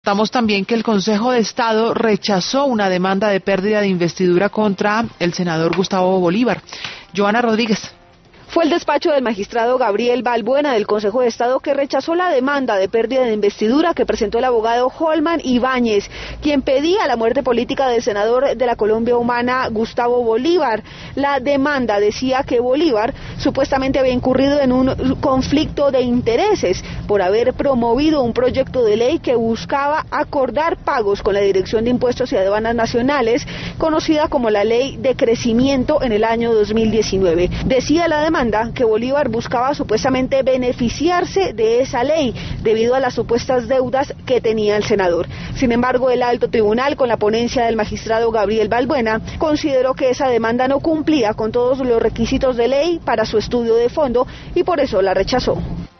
Contamos también que el Consejo de Estado rechazó una demanda de pérdida de investidura contra el senador Gustavo Bolívar. Joana Rodríguez. Fue el despacho del magistrado Gabriel Balbuena del Consejo de Estado que rechazó la demanda de pérdida de investidura que presentó el abogado Holman Ibáñez, quien pedía la muerte política del senador de la Colombia Humana, Gustavo Bolívar. La demanda decía que Bolívar supuestamente había incurrido en un conflicto de intereses por haber promovido un proyecto de ley que buscaba acordar pagos con la Dirección de Impuestos y Aduanas Nacionales, conocida como la Ley de Crecimiento, en el año 2019. Decía la demanda que Bolívar buscaba supuestamente beneficiarse de esa ley debido a las supuestas deudas que tenía el senador. Sin embargo, el alto tribunal, con la ponencia del magistrado Gabriel Balbuena, consideró que esa demanda no cumplía con todos los requisitos de ley para su estudio de fondo y por eso la rechazó.